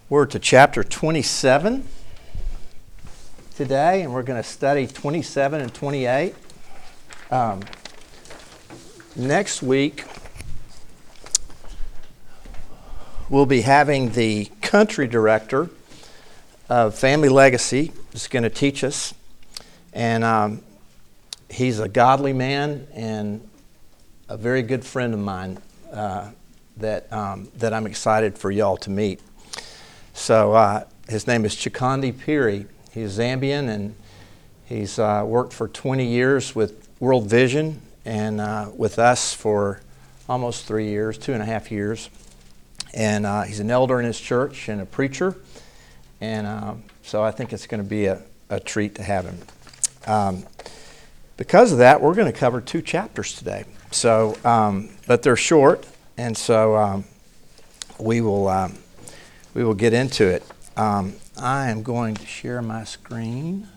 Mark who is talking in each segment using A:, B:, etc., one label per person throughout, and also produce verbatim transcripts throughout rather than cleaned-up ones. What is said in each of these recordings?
A: We're to chapter twenty-seven today, and we're going to study twenty-seven and twenty-eight. Um, next week, we'll be having the country director of Family Legacy is going to teach us, and um, he's a godly man and a very good friend of mine uh, that um, that I'm excited for y'all to meet. So uh, his name is Chikondi Piri. He's Zambian, and he's uh, worked for twenty years with World Vision and uh, with us for almost three years, two and a half years. And uh, he's an elder in his church and a preacher. And uh, so I think it's going to be a, a treat to have him. Um, because of that, we're going to cover two chapters today. So, um, but they're short, and so um, we will um, we will get into it. Um, I am going to share my screen,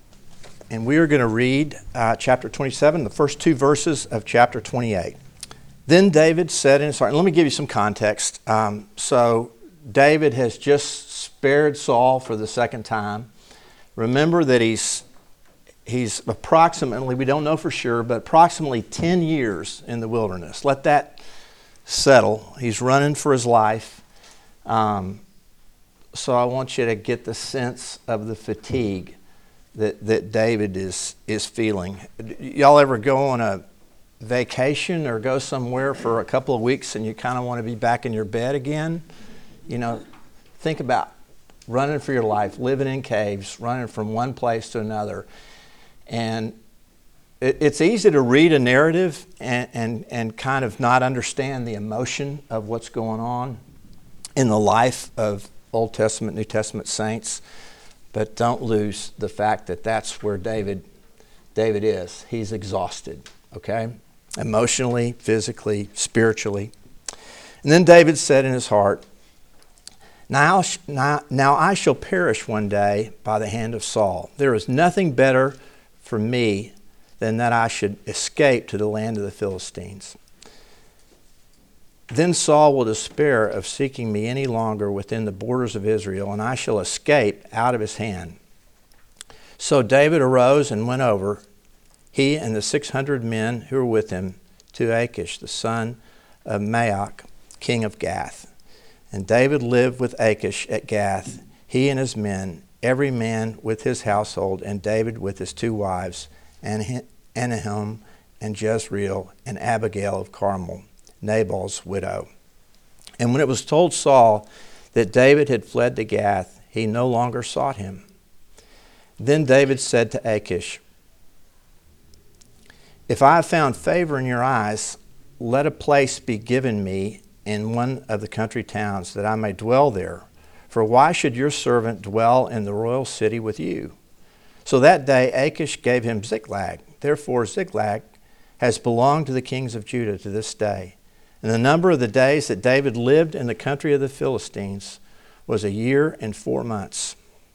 A: and we are going to read uh, chapter twenty-seven, the first two verses of chapter twenty-eight. Then David said in his heart, and let me give you some context. Um, so David has just spared Saul for the second time. Remember that he's he's approximately, we don't know for sure, but approximately ten years in the wilderness. Let that settle. He's running for his life. Um, so I want you to get the sense of the fatigue that, that David is is feeling. Y'all ever go on a vacation or go somewhere for a couple of weeks and you kind of want to be back in your bed again? You know, think about running for your life, living in caves, running from one place to another. And it, it's easy to read a narrative and, and, and kind of not understand the emotion of what's going on in the life of Old Testament, New Testament saints. But don't lose the fact that that's where David, David is. He's exhausted, okay? Emotionally, physically, spiritually. And then David said in his heart, Now, now, now I shall perish one day by the hand of Saul. There is nothing better for me than that I should escape to the land of the Philistines. Then Saul will despair of seeking me any longer within the borders of Israel, and I shall escape out of his hand. So David arose and went over, he and the six hundred men who were with him, to Achish, the son of Maoch, king of Gath. And David lived with Achish at Gath, he and his men, every man with his household, and David with his two wives, Ahinoam and Jezreel, and Abigail of Carmel, Nabal's widow. And when it was told Saul that David had fled to Gath, he no longer sought him. Then David said to Achish, If I have found favor in your eyes, let a place be given me in one of the country towns, that I may dwell there. For why should your servant dwell in the royal city with you? So that day Achish gave him Ziklag. Therefore Ziklag has belonged to the kings of Judah to this day. And the number of the days that David lived in the country of the Philistines was a year and four months.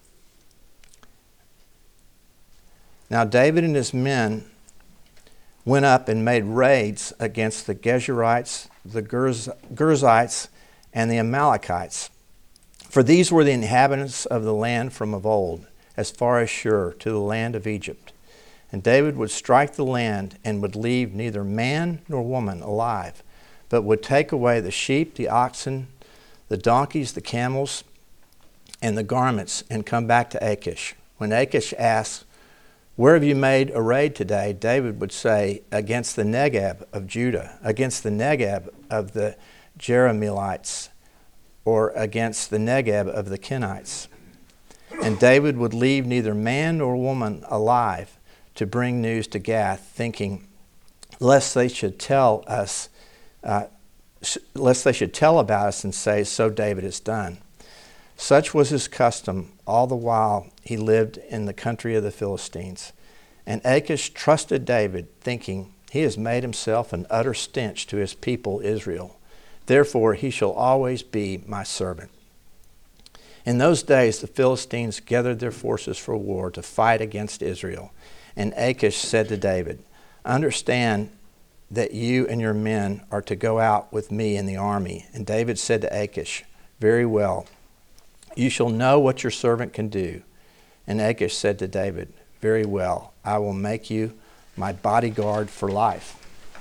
A: Now David and his men went up and made raids against the Geshurites, the Gerz- Gerzites, and the Amalekites. For these were the inhabitants of the land from of old, as far as Shur, to the land of Egypt. And David would strike the land and would leave neither man nor woman alive, but would take away the sheep, the oxen, the donkeys, the camels, and the garments, and come back to Achish. When Achish asked, Where have you made a raid today? David would say, Against the Negeb of Judah, against the Negeb of the Jerahmeelites, or against the Negeb of the Kenites. And David would leave neither man nor woman alive to bring news to Gath, thinking, lest they should tell us, uh, lest they should tell about us and say, So David has done. Such was his custom all the while he lived in the country of the Philistines. And Achish trusted David, thinking, He has made himself an utter stench to his people Israel. Therefore he shall always be my servant. In those days the Philistines gathered their forces for war to fight against Israel. And Achish said to David, Understand that you and your men are to go out with me in the army. And David said to Achish, Very well. You shall know what your servant can do. And Achish said to David, very well, I will make you my bodyguard for life.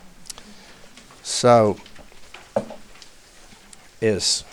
A: So, is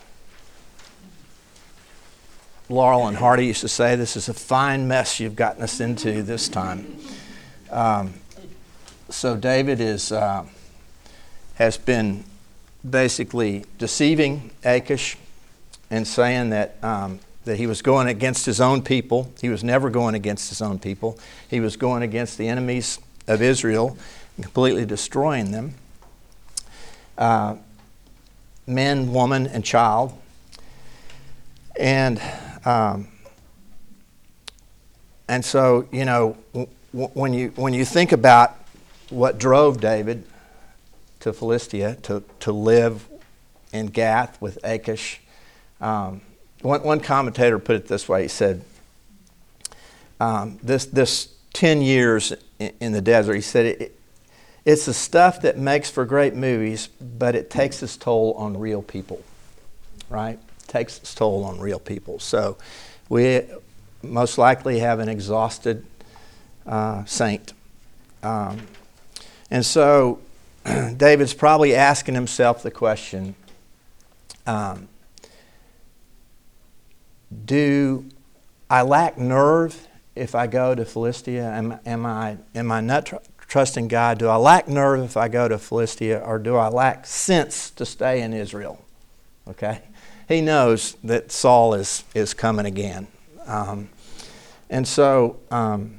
A: Laurel and Hardy used to say, this is a fine mess you've gotten us into this time. Um, so David is uh, has been basically deceiving Achish and saying that um, that he was going against his own people. He was never going against his own people. He was going against the enemies of Israel and completely destroying them. Uh, men, woman, and child. And um, and so, you know, w- when you when you think about what drove David to Philistia, to, to live in Gath with Achish, um, one, one commentator put it this way. He said, um, this, this ten years in, in the desert, he said, it, it's the stuff that makes for great movies, but it takes its toll on real people, right? It takes its toll on real people. So we most likely have an exhausted uh, saint. Um, and so David's probably asking himself the question, um, do I lack nerve if I go to Philistia? Am, am I am I not tr- trusting God? Do I lack nerve if I go to Philistia, or do I lack sense to stay in Israel? Okay, he knows that Saul is is coming again, um, and so um,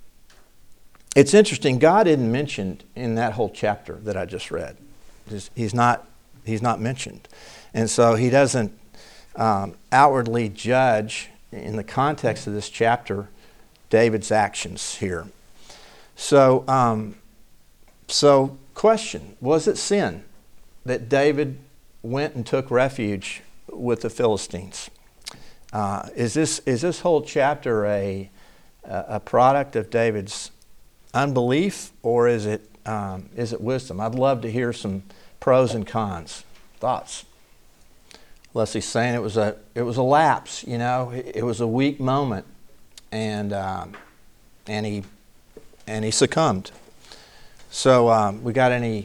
A: it's interesting. God isn't mentioned in that whole chapter that I just read. He's not he's not mentioned, and so he doesn't um, outwardly judge in the context of this chapter David's actions here. So, um, so question, was it sin that David went and took refuge with the Philistines? Uh, is this is this whole chapter a a product of David's unbelief, or is it um, is it wisdom? I'd love to hear some pros and cons, thoughts. Leslie's saying it was a it was a lapse, you know, it, it was a weak moment, and um, and he and he succumbed. So um, we got any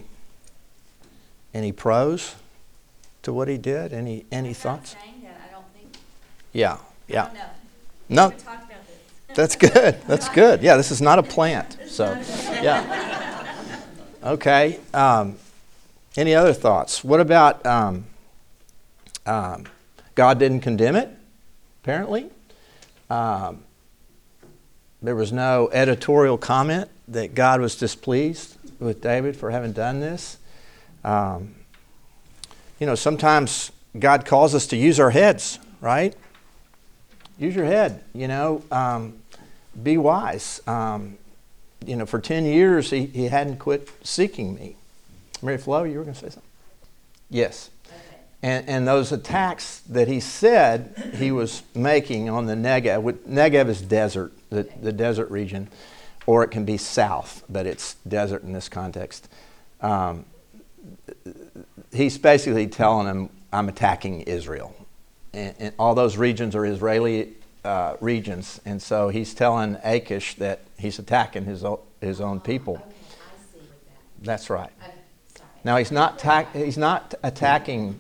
A: any pros to what he did? Any any
B: I'm
A: thoughts?
B: Not saying that, I don't think.
A: Yeah, yeah.
B: I don't know. We
A: No,
B: haven't talked about this.
A: that's good. That's good. Yeah, this is not a plant. So, yeah. Okay. Um, any other thoughts? What about um, um, God didn't condemn it? Apparently, um, there was no editorial comment that God was displeased with David for having done this. Um, you know, sometimes God calls us to use our heads, right? Use your head, you know, um, be wise. Um, you know, for ten years, he, he hadn't quit seeking me. Mary Flo, you were going to say something? Yes.
B: Okay.
A: And, and those attacks that he said he was making on the Negev, Negev is desert, the, the desert region, or it can be south, but it's desert in this context. Um, he's basically telling him, I'm attacking Israel. And, and all those regions are Israeli uh, regions, and so he's telling Achish that he's attacking his own, his own people.
B: Okay, I see with that.
A: That's right.
B: Okay, sorry.
A: Now he's not ta- he's not attacking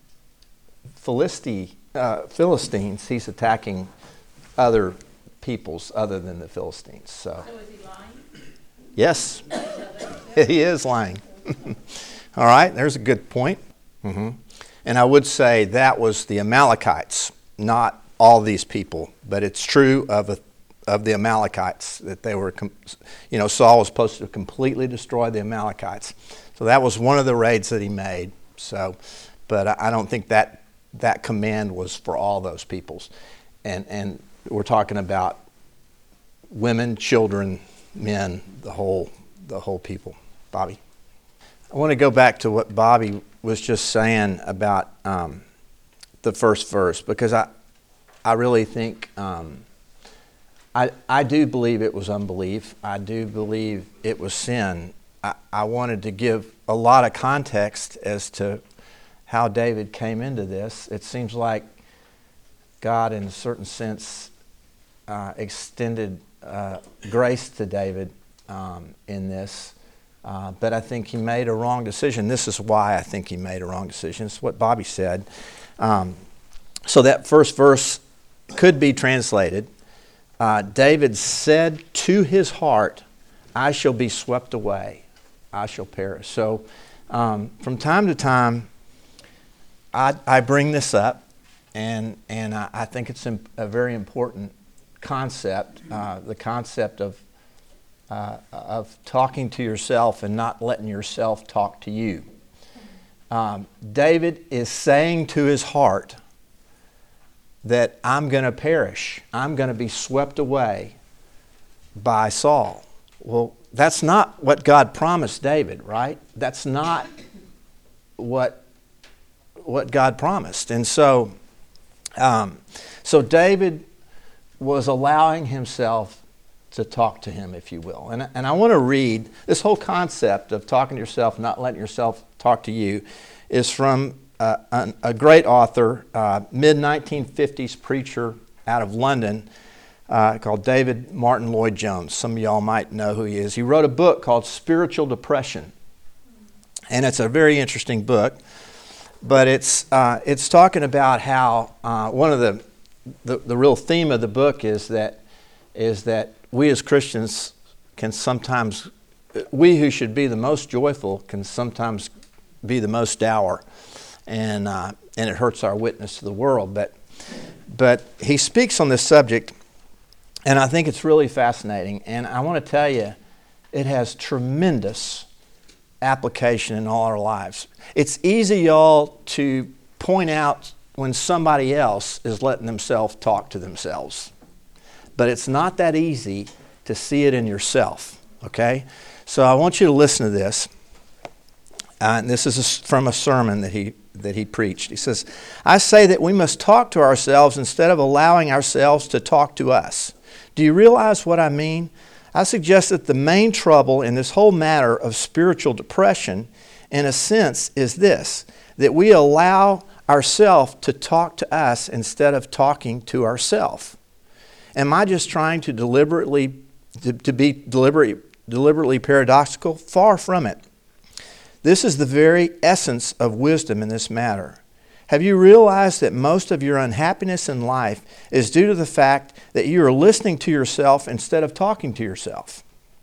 A: Philisti- uh, Philistines. He's attacking other peoples other than the Philistines. So,
B: So is he lying?
A: yes, he is lying. All right, there's a good point. Mm-hmm. And I would say that was the Amalekites, not all these people, but it's true of a, of the Amalekites that they were, com- you know, Saul was supposed to completely destroy the Amalekites. So that was one of the raids that he made. So, but I, I don't think that that command was for all those peoples. And and we're talking about women, children, men, the whole the whole people. Bobby, I want to go back to what Bobby was just saying about um, the first verse, because I I really think um, I I do believe it was unbelief. I do believe it was sin. I, I wanted to give a lot of context as to how David came into this. It seems like God, in a certain sense, uh, extended uh, grace to David um, in this. Uh, but I think he made a wrong decision. This is why I think he made a wrong decision. It's what Bobby said. Um, so that first verse could be translated, uh, David said to his heart, I shall be swept away. I shall perish. So um, from time to time, I, I bring this up, and, and I, I think it's a very important concept, uh, the concept of Uh, of talking to yourself and not letting yourself talk to you. Um, David is saying to his heart that I'm going to perish. I'm going to be swept away by Saul. Well, that's not what God promised David, right? That's not what, what God promised. And so, um, so David was allowing himself to talk to him, if you will. And, and I want to read, this whole concept of talking to yourself, not letting yourself talk to you, is from uh, an, a great author, uh, mid nineteen fifties preacher out of London uh, called David Martin Lloyd Jones. Some of y'all might know who he is. He wrote a book called Spiritual Depression. And it's a very interesting book. But it's, uh, it's talking about how uh, one of the, the, the real theme of the book is that is that we as Christians can sometimes, we who should be the most joyful can sometimes be the most dour, and uh, and it hurts our witness to the world. But but he speaks on this subject, and I think it's really fascinating. And I want to tell you, it has tremendous application in all our lives. It's easy, y'all, to point out when somebody else is letting themselves talk to themselves. But it's not that easy to see it in yourself, okay? So I want you to listen to this. Uh, and this is a, from a sermon that he that he preached. He says, I say that we must talk to ourselves instead of allowing ourselves to talk to us. Do you realize what I mean? I suggest that the main trouble in this whole matter of spiritual depression, in a sense, is this, that we allow ourselves to talk to us instead of talking to ourselves. Am I just trying to deliberately, to, to be deliberately, deliberately paradoxical? Far from it. This is the very essence of wisdom in this matter. Have you realized that most of your unhappiness in life is due to the fact that you are listening to yourself instead of talking to yourself?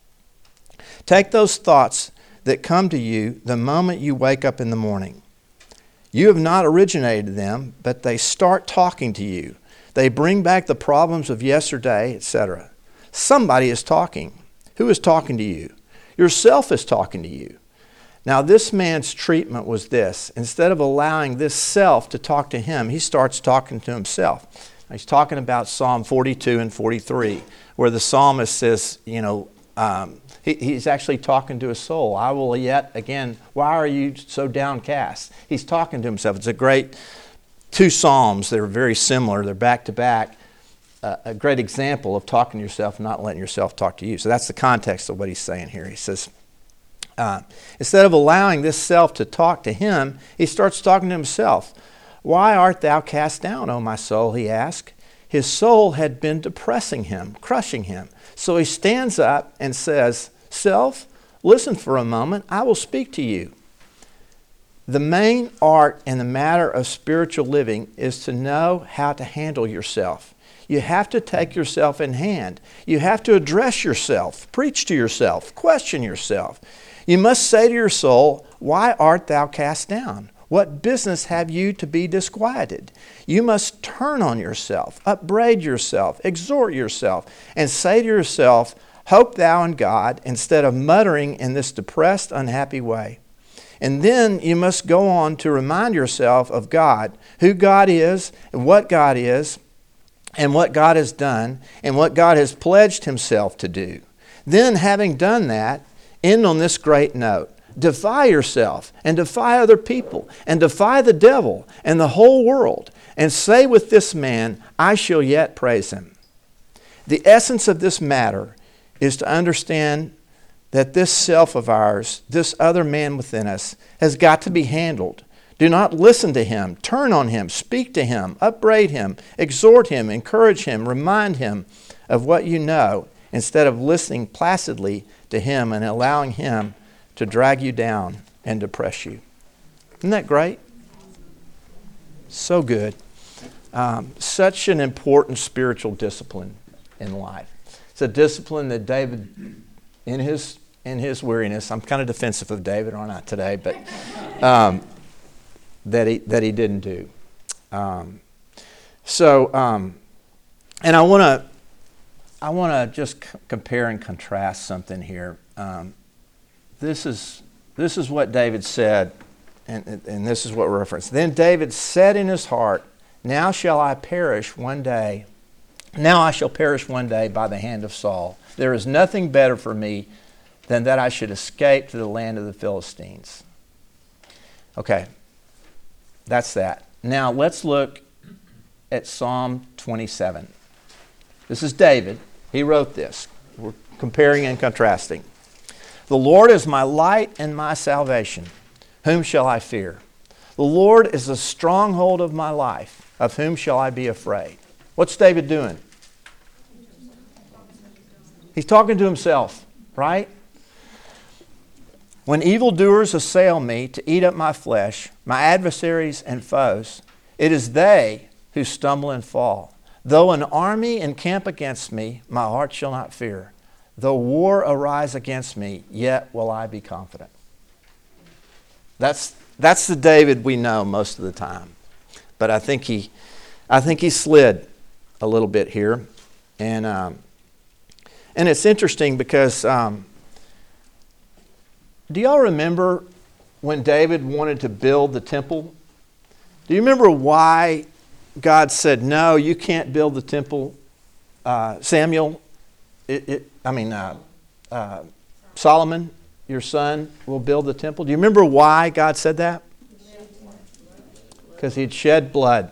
A: Take those thoughts that come to you the moment you wake up in the morning. You have not originated them, but they start talking to you. They bring back the problems of yesterday, et cetera. Somebody is talking. Who is talking to you? Yourself is talking to you. Now, this man's treatment was this. Instead of allowing this self to talk to him, he starts talking to himself. He's talking about Psalm forty-two and forty-three, where the psalmist says, you know, um, he, he's actually talking to his soul. I will yet, again, why are you so downcast? He's talking to himself. It's a great two psalms that are very similar. They're back to back. Uh, a great example of talking to yourself, not letting yourself talk to you. So that's the context of what he's saying here. He says, uh, instead of allowing this self to talk to him, he starts talking to himself. Why art thou cast down, O my soul, he asked. His soul had been depressing him, crushing him. So he stands up and says, self, listen for a moment. I will speak to you. The main art in the matter of spiritual living is to know how to handle yourself. You have to take yourself in hand. You have to address yourself, preach to yourself, question yourself. You must say to your soul, why art thou cast down? What business have you to be disquieted? You must turn on yourself, upbraid yourself, exhort yourself, and say to yourself, hope thou in God, instead of muttering in this depressed, unhappy way. And then you must go on to remind yourself of God, who God is, and what God is, and what God has done, and what God has pledged himself to do. Then, having done that, end on this great note. Defy yourself, and defy other people, and defy the devil and the whole world, and say with this man, I shall yet praise him. The essence of this matter is to understand that this self of ours, this other man within us, has got to be handled. Do not listen to him. Turn on him. Speak to him. Upbraid him. Exhort him. Encourage him. Remind him of what you know, instead of listening placidly to him and allowing him to drag you down and depress you. Isn't that great? So good. Um, such an important spiritual discipline in life. It's a discipline that David, in his in his weariness, I'm kind of defensive of David, aren't I, today? But um, that he that he didn't do. Um, so, um, and I want to I want to just c- compare and contrast something here. Um, this is this is what David said, and and this is what we're referencing. Then David said in his heart, "Now shall I perish one day. Now I shall perish one day by the hand of Saul. There is nothing better for me than that I should escape to the land of the Philistines." Okay, that's that. Now let's look at Psalm twenty-seven. This is David. He wrote this. We're comparing and contrasting. "The Lord is my light and my salvation. Whom shall I fear? The Lord is the stronghold of my life. Of whom shall I be afraid?" What's David doing? He's talking to himself, right? "When evildoers assail me to eat up my flesh, my adversaries and foes, it is they who stumble and fall. Though an army encamp against me, my heart shall not fear. Though war arise against me, yet will I be confident." That's that's the David we know most of the time. But I think he I think he slid a little bit here. And um, and it's interesting because um, do y'all remember when David wanted to build the temple? Do you remember why God said, "No, you can't build the temple"? Uh, Samuel, it, it, I mean, uh, uh, Solomon, your son, will build the temple. Do you remember why God said that? Because he'd shed blood.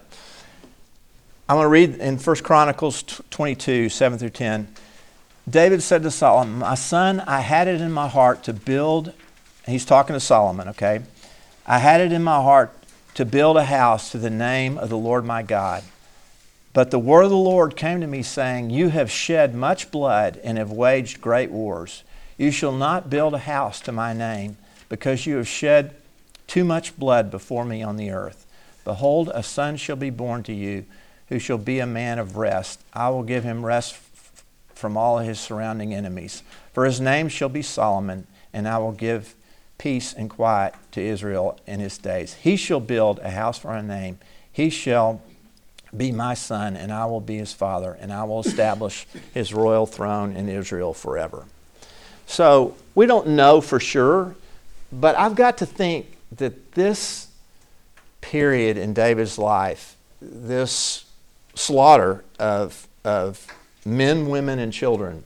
A: I'm going to read in First Chronicles twenty-two, seven through ten. David said to Solomon, "My son, I had it in my heart to build," he's talking to Solomon, okay? "I had it in my heart to build a house to the name of the Lord my God. But the word of the Lord came to me, saying, You have shed much blood and have waged great wars. You shall not build a house to my name, because you have shed too much blood before me on the earth. Behold, a son shall be born to you, who shall be a man of rest. I will give him rest f- from all his surrounding enemies. For his name shall be Solomon, and I will give peace and quiet to Israel in his days. He shall build a house for a name. He shall be my son, and I will be his father, and I will establish his royal throne in Israel forever." So we don't know for sure, but I've got to think that this period in David's life, this slaughter of, of men, women, and children,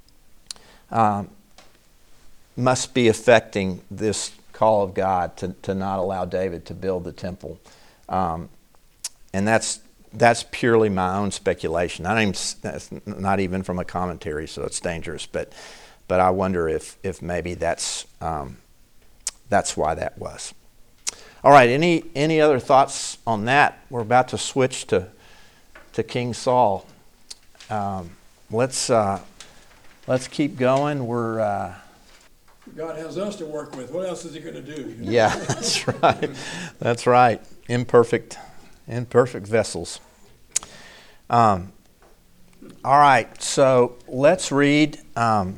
A: um, must be affecting this call of God to, to not allow David to build the temple. Um, and that's that's purely my own speculation. I don't even, that's not even from a commentary, so it's dangerous. But but I wonder if if maybe that's um, that's why that was. All right. Any any other thoughts on that? We're about to switch to to King Saul. Um, let's uh, let's keep going. We're uh,
C: God has us to work with. What else is he going to do?
A: yeah, that's right. That's right. Imperfect, imperfect vessels. Um, all right. So let's read um,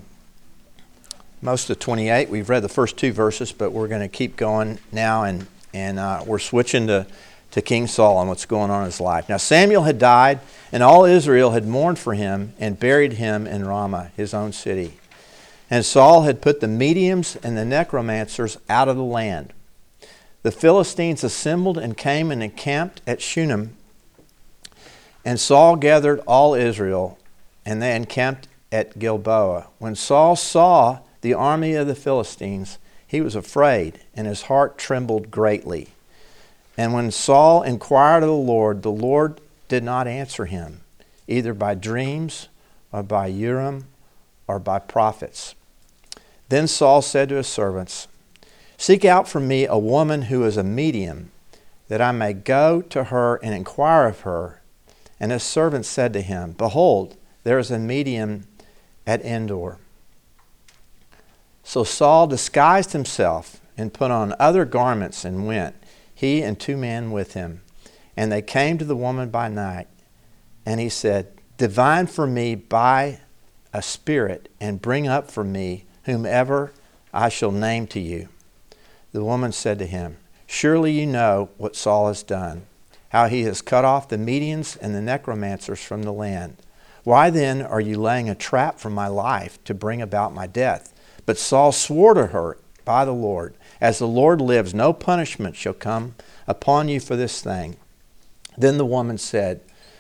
A: most of twenty-eight. We've read the first two verses, but we're going to keep going now, and and uh, we're switching to to King Saul and what's going on in his life. Now Samuel had died, and all Israel had mourned for him and buried him in Ramah, his own city. And Saul had put the mediums and the necromancers out of the land. The Philistines assembled and came and encamped at Shunem. And Saul gathered all Israel, and they encamped at Gilboa. When Saul saw the army of the Philistines, he was afraid, and his heart trembled greatly. And when Saul inquired of the Lord, the Lord did not answer him, either by dreams or by Urim or by prophets. Then Saul said to his servants, "Seek out for me a woman who is a medium, that I may go to her and inquire of her. And his servant said to him, Behold, there is a medium at Endor. So Saul disguised himself and put on other garments and went, he and two men with him. And they came to the woman by night. And he said, Divine for me by a spirit, and bring up for me whomever I shall name to you. The woman said to him, Surely you know what Saul has done, how he has cut off the Medians and the necromancers from the land. Why then are you laying a trap for my life to bring about my death? But Saul swore to her by the Lord, As the Lord lives, no punishment shall come upon you for this thing. Then the woman said,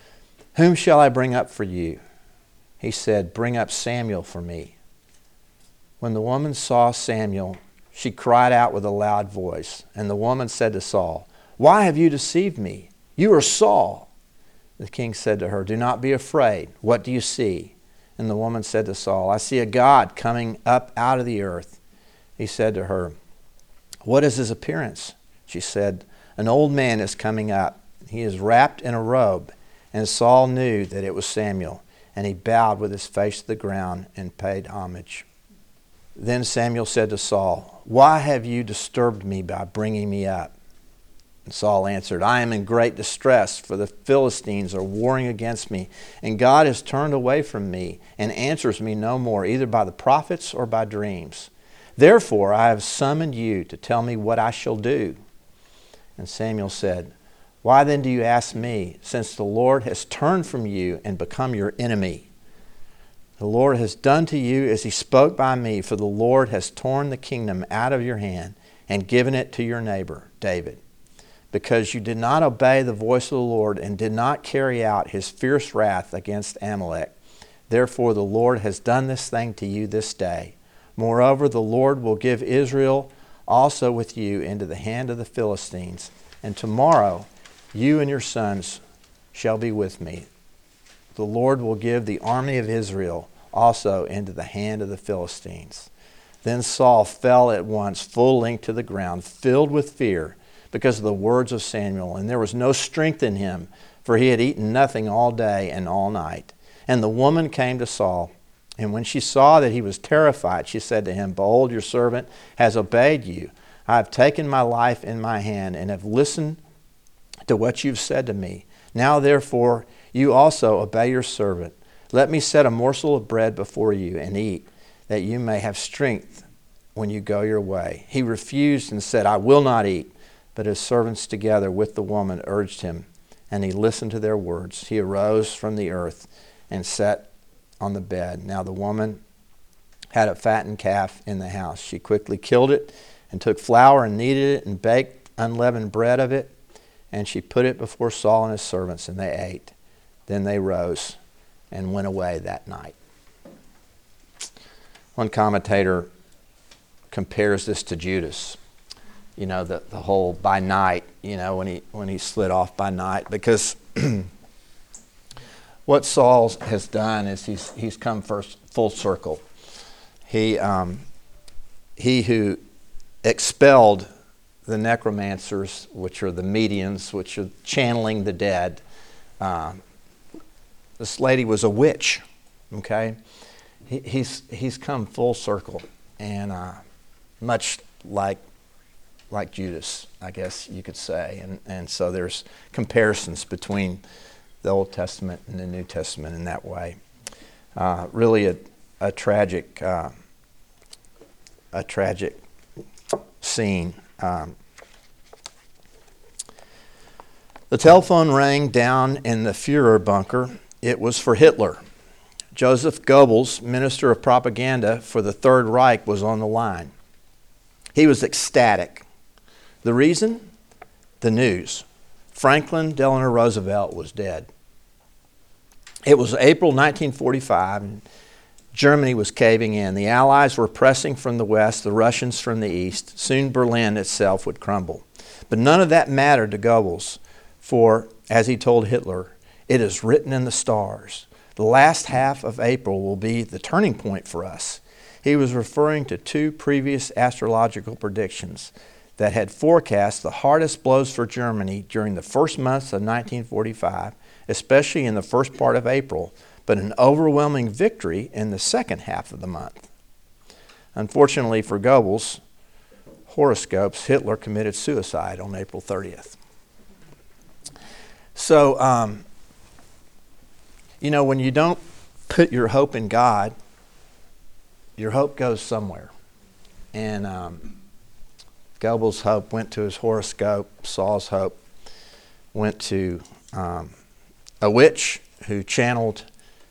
A: Whom shall I bring up for you? He said, Bring up Samuel for me. When the woman saw Samuel, she cried out with a loud voice. And the woman said to Saul, Why have you deceived me? You are Saul. The king said to her, Do not be afraid. What do you see? And the woman said to Saul, I see a God coming up out of the earth. He said to her, What is his appearance? She said, An old man is coming up. He is wrapped in a robe. And Saul knew that it was Samuel, and he bowed with his face to the ground and paid homage. Then Samuel said to Saul, Why have you disturbed me by bringing me up? And Saul answered, I am in great distress, for the Philistines are warring against me, and God has turned away from me and answers me no more, either by the prophets or by dreams. Therefore I have summoned you to tell me what I shall do. And Samuel said, Why then do you ask me, since the Lord has turned from you and become your enemy? The Lord has done to you as he spoke by me, for the Lord has torn the kingdom out of your hand and given it to your neighbor, David. Because you did not obey the voice of the Lord and did not carry out his fierce wrath against Amalek. Therefore the Lord has done this thing to you this day. Moreover, the Lord will give Israel also with you into the hand of the Philistines. And tomorrow you and your sons shall be with me. The Lord will give the army of Israel also into the hand of the Philistines. Then Saul fell at once full length to the ground, filled with fear, because of the words of Samuel, and there was no strength in him, for he had eaten nothing all day and all night. And the woman came to Saul, and when she saw that he was terrified, she said to him, Behold, your servant has obeyed you. I have taken my life in my hand and have listened to what you've said to me. Now therefore you also obey your servant. Let me set a morsel of bread before you and eat, that you may have strength when you go your way. He refused and said, I will not eat. But his servants together with the woman urged him, and he listened to their words. He arose from the earth and sat on the bed. Now the woman had a fattened calf in the house. She quickly killed it and took flour and kneaded it and baked unleavened bread of it. And she put it before Saul and his servants, and they ate. Then they rose and went away that night. One commentator compares this to Judas. You know, the, the whole by night, you know, when he when he slid off by night. Because what Saul has done is he's he's come first full circle. He um, he who expelled the necromancers, which are the mediums, which are channeling the dead. Um, this lady was a witch. Okay, he, he's he's come full circle, and uh, much like. like Judas, I guess you could say. And, and so there's comparisons between the Old Testament and the New Testament in that way. Uh, really a, a tragic uh, a tragic scene. Um, the telephone rang down in the Fuhrer bunker. It was for Hitler. Joseph Goebbels, Minister of Propaganda for the Third Reich, was on the line. He was ecstatic. The reason? The news. Franklin Delano Roosevelt was dead. It was April nineteen forty-five, and Germany was caving in. The Allies were pressing from the west, the Russians from the east. Soon Berlin itself would crumble. But none of that mattered to Goebbels, for, as he told Hitler, it is written in the stars. The last half of April will be the turning point for us. He was referring to two previous astrological predictions. that had forecast the hardest blows for Germany during the first months of nineteen forty-five, especially in the first part of April, but an overwhelming victory in the second half of the month. Unfortunately for Goebbels' horoscopes, Hitler committed suicide on April thirtieth. So, um, you know, when you don't put your hope in God, your hope goes somewhere. And um, Goebbels' hope went to his horoscope. Saul's hope went to um, a witch who channeled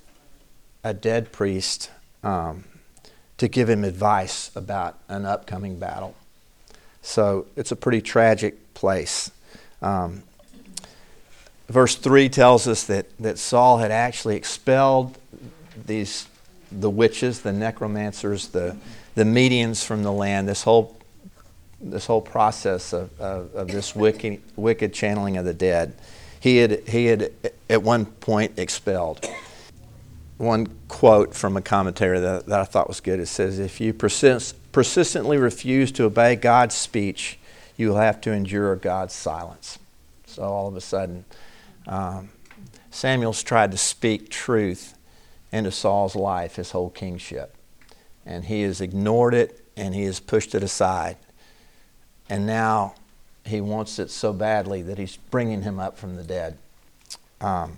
A: a dead priest um, to give him advice about an upcoming battle. So it's a pretty tragic place. Um, verse three tells us that, that Saul had actually expelled these the witches, the necromancers, the the mediums from the land. This whole this whole process of, of, of this wicked wicked channeling of the dead, he had he had at one point expelled. One quote from a commentary that, that I thought was good. It says, "If you persist, persistently refuse to obey God's speech, you will have to endure God's silence." So all of a sudden, um, Samuel's tried to speak truth into Saul's life, his whole kingship. And he has ignored it and he has pushed it aside. And now he wants it so badly that he's bringing him up from the dead. Um,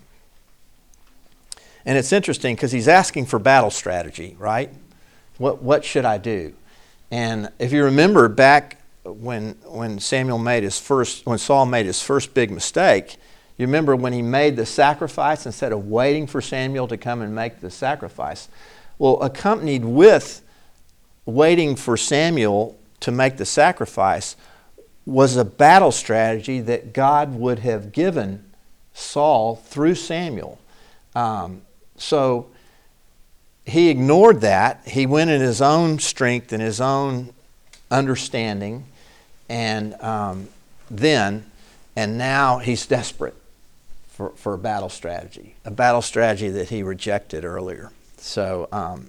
A: and it's interesting because he's asking for battle strategy, right? What what should I do? And if you remember back when when Samuel made his first, when Saul made his first big mistake, you remember when he made the sacrifice instead of waiting for Samuel to come and make the sacrifice. Well, accompanied with waiting for Samuel to make the sacrifice was a battle strategy that God would have given Saul through Samuel. Um, so he ignored that. He went in his own strength and his own understanding, and um, then, and now he's desperate for, for a battle strategy, a battle strategy that he rejected earlier. So um,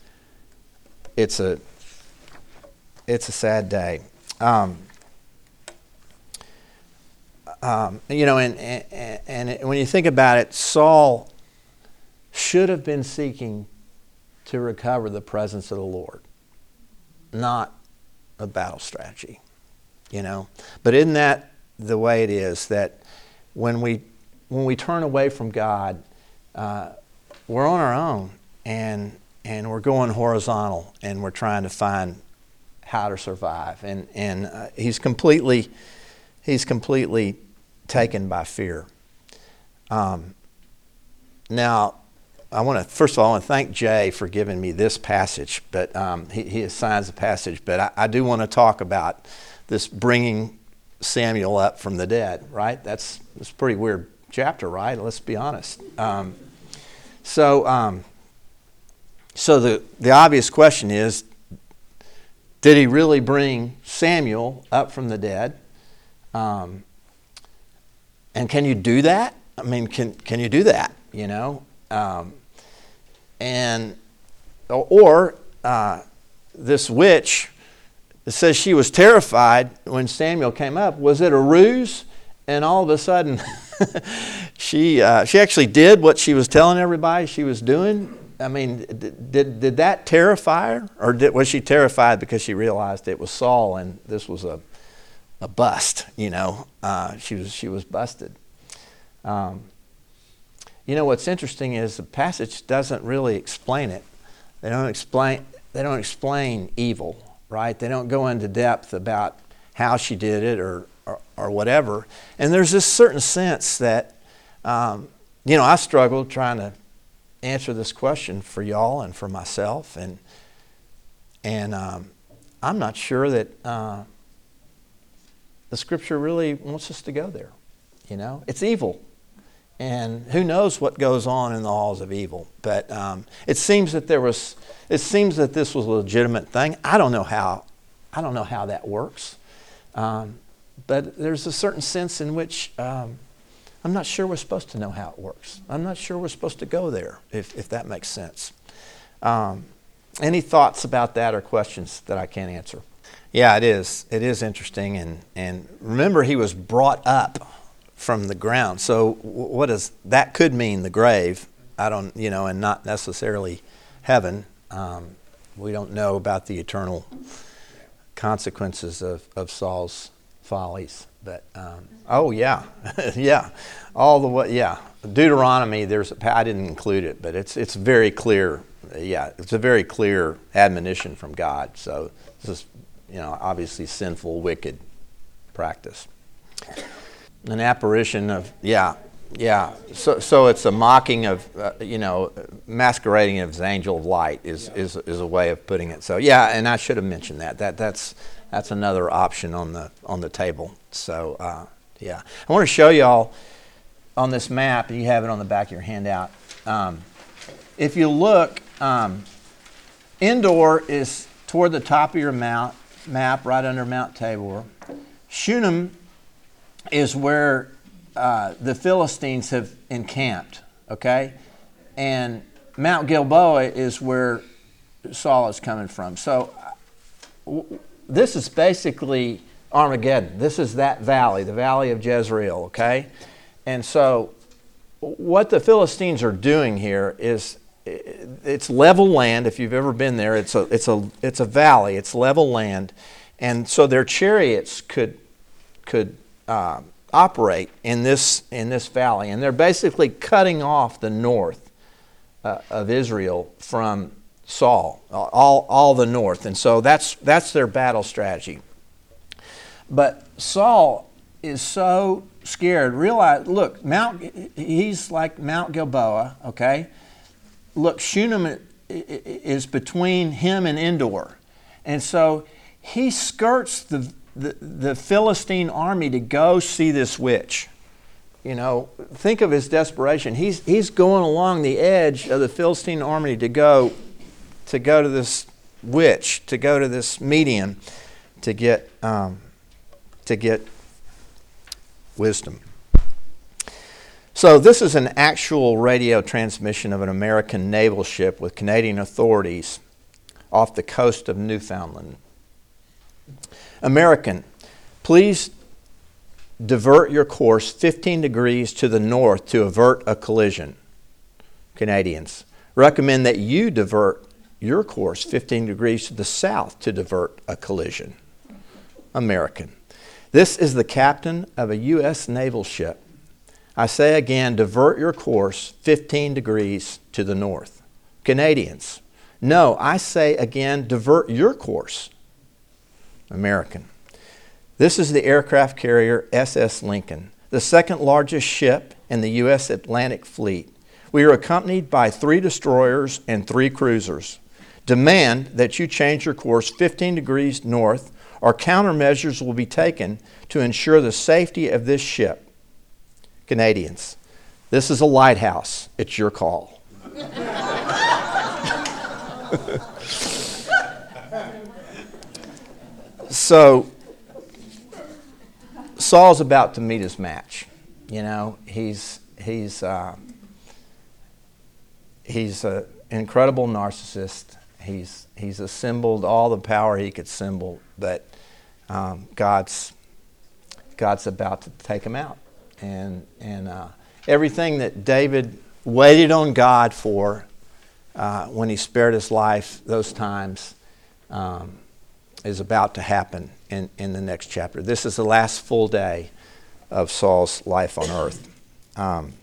A: it's a it's a sad day. Um, um, you know, and, and and when you think about it, Saul should have been seeking to recover the presence of the Lord, not a battle strategy. You know, but isn't that the way it is, that when we when we turn away from God, uh, we're on our own, and and we're going horizontal, and we're trying to find how to survive, and and uh, he's completely he's completely taken by fear. Um, now, I want to first of all I want to thank Jay for giving me this passage, but um, he, he assigns the passage. But I, I do want to talk about this bringing Samuel up from the dead, right? That's, that's a pretty weird chapter, right? Let's be honest. Um, so um, so the, the obvious question is, did he really bring Samuel up from the dead? Um, and can you do that? I mean, can can you do that, you know? Um, and Or uh, this witch, it says she was terrified when Samuel came up. Was it a ruse? And all of a sudden, she uh, she actually did what she was telling everybody she was doing. I mean, did did, did that terrify her, or did, was she terrified because she realized it was Saul and this was a a bust? You know, uh, she was she was busted. Um, you know what's interesting is the passage doesn't really explain it. They don't explain they don't explain evil. Right? They don't go into depth about how she did it or, or, or whatever. And there's this certain sense that, um, you know, I struggled trying to answer this question for y'all and for myself. And and um, I'm not sure that uh, the Scripture really wants us to go there. You know, it's evil. And who knows what goes on in the halls of evil. But um, it seems that there was, it seems that this was a legitimate thing. I don't know how, I don't know how that works. Um, but there's a certain sense in which um, I'm not sure we're supposed to know how it works. I'm not sure we're supposed to go there, if, if that makes sense. Um, any thoughts about that or questions that I can't answer? Yeah, it is. It is interesting, and and remember, he was brought up from the ground. So what does that could mean? The grave. I don't, you know, and not necessarily heaven. Um, we don't know about the eternal consequences of, of Saul's follies. But um, oh yeah, yeah, all the way. Yeah, Deuteronomy. There's a, I didn't include it, but it's it's very clear. Yeah, it's a very clear admonition from God. So this is, you know, obviously sinful, wicked practice. An apparition of, yeah, yeah. So so it's a mocking of, uh, you know, masquerading of his angel of light is, yeah. is is a way of putting it. So yeah, and I should have mentioned that. That that's that's another option on the on the table. So uh, yeah, I want to show y'all on this map. You have it on the back of your handout. Um, if you look, um, Endor is toward the top of your mount, map, right under Mount Tabor. Shunem is where uh, the Philistines have encamped, okay? And Mount Gilboa is where Saul is coming from. So w- this is basically Armageddon. This is that valley, the valley of Jezreel, okay? And so what the Philistines are doing here is it's level land. If you've ever been there, it's a it's a it's a valley. It's level land, and so their chariots could could uh, operate in this in this valley, and they're basically cutting off the north uh, of Israel from Saul, all all the north, and so that's that's their battle strategy. But Saul is so scared. Realize, look, Mount he's like Mount Gilboa, okay. Look, Shunem is between him and Endor. And so he skirts the, the, the Philistine army to go see this witch. You know, think of his desperation. He's he's going along the edge of the Philistine army to go to go to this witch, to go to this medium, to get um, to get wisdom. So this is an actual radio transmission of an American naval ship with Canadian authorities off the coast of Newfoundland. American, please divert your course fifteen degrees to the north to avert a collision. Canadians, recommend that you divert your course fifteen degrees to the south to divert a collision. American, this is the captain of a U S naval ship. I say again, divert your course fifteen degrees to the north. Canadians, no, I say again, divert your course. American, this is the aircraft carrier S S Lincoln, the second largest ship in the U S Atlantic Fleet. We are accompanied by three destroyers and three cruisers. Demand that you change your course fifteen degrees north, or countermeasures will be taken to ensure the safety of this ship. Canadians, this is a lighthouse. It's your call. So, Saul's about to meet his match. You know, he's he's uh, he's an incredible narcissist. He's he's assembled all the power he could assemble, but um, God's God's about to take him out. And and uh, everything that David waited on God for uh, when he spared his life those times um, is about to happen in, in the next chapter. This is the last full day of Saul's life on earth. Um,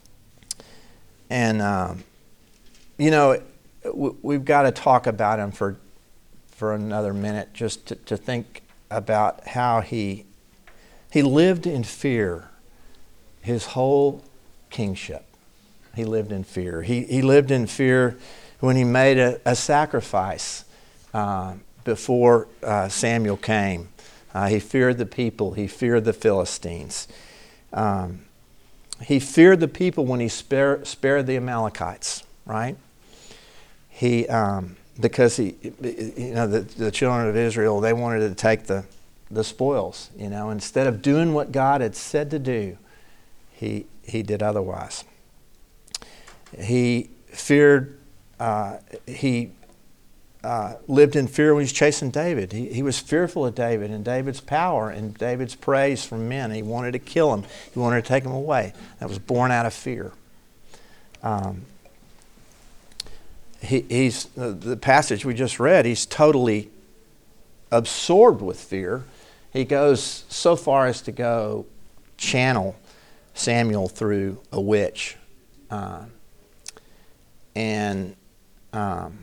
A: and, um, you know, w- we've got to talk about him for, for another minute, just to, to think about how he he lived in fear his whole kingship. He lived in fear. He he lived in fear when he made a, a sacrifice uh, before uh, Samuel came. Uh, he feared the people. He feared the Philistines. Um, he feared the people when he spare, spared the Amalekites, right? He um, because he, you know, the, the children of Israel, they wanted to take the the spoils. You know, instead of doing what God had said to do, He he did otherwise. He feared, uh, he uh, lived in fear when he was chasing David. He, he was fearful of David and David's power and David's praise from men. He wanted to kill him. He wanted to take him away. That was born out of fear. Um, he, he's uh, the passage we just read, he's totally absorbed with fear. He goes so far as to go channel Samuel through a witch. Uh, and um,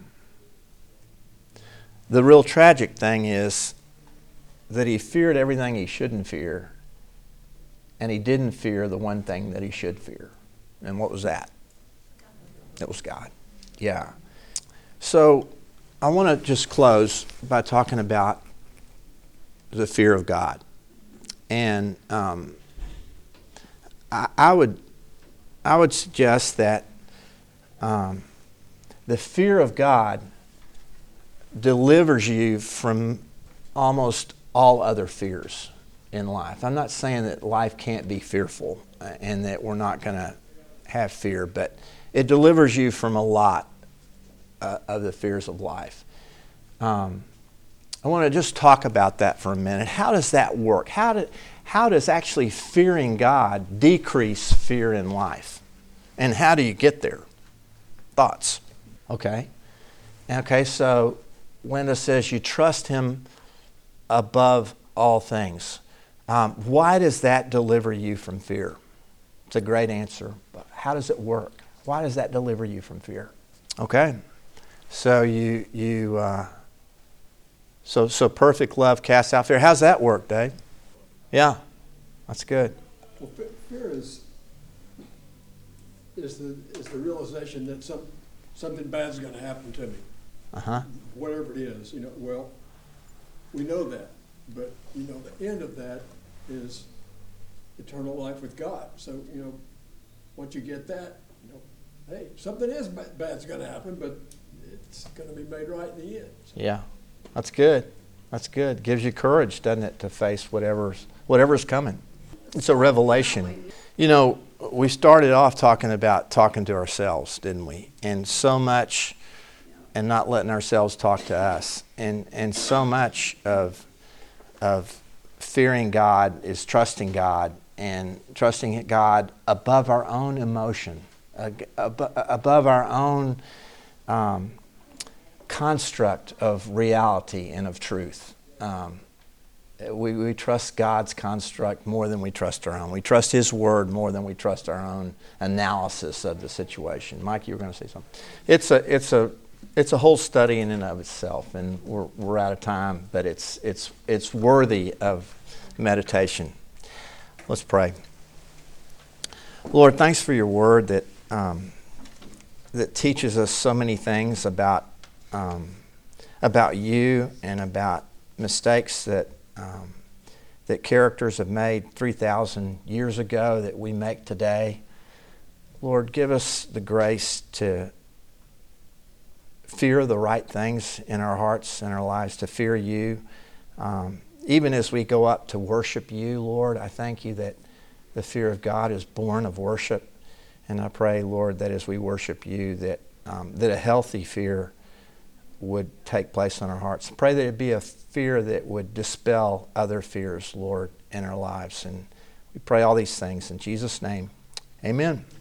A: the real tragic thing is that he feared everything he shouldn't fear, and he didn't fear the one thing that he should fear. And what was that? It was God. Yeah. So I want to just close by talking about the fear of God. And um, I, I would I would suggest that um, the fear of God delivers you from almost all other fears in life. I'm not saying that life can't be fearful and that we're not going to have fear, but it delivers you from a lot uh, of the fears of life. Um, I want to just talk about that for a minute. How does that work? How, do, how does actually fearing God decrease fear in life? And how do you get there? Thoughts? Okay. Okay, so Linda says you trust Him above all things. Um, why does that deliver you from fear? It's a great answer, but how does it work? Why does that deliver you from fear? Okay, so you you uh, so so perfect love casts out fear. How's that work, Dave? Yeah, that's good.
C: Well, fe- fear is is the is the realization that some something bad's going to happen to me,
A: Uh huh.
C: whatever it is. You know, well, we know that, but you know, the end of that is eternal life with God. So you know, once you get that, you know, hey, something is ba- bad's going to happen, but it's going to be made right in the end. So,
A: Yeah, that's good. That's good. Gives you courage, doesn't it, to face whatever's whatever's coming. It's a revelation. You know, we started off talking about talking to ourselves, didn't we? And so much, and not letting ourselves talk to us. And and so much of of fearing God is trusting God and trusting God above our own emotion, uh, ab- above our own um, construct of reality and of truth. Um, we, we trust God's construct more than we trust our own. We trust His Word more than we trust our own analysis of the situation. Mike, you were going to say something. It's a it's a it's a whole study in and of itself, and we're we're out of time, but it's it's it's worthy of meditation. Let's pray. Lord, thanks for your Word that um, that teaches us so many things about um, about you and about mistakes that um, that characters have made three thousand years ago that we make today. Lord, give us the grace to fear the right things in our hearts and our lives, to fear you. Um, even as we go up to worship you, Lord, I thank you that the fear of God is born of worship. And I pray, Lord, that as we worship you, that um, that a healthy fear would take place in our hearts. Pray that it be a fear that would dispel other fears, Lord, in our lives. And we pray all these things in Jesus' name. Amen.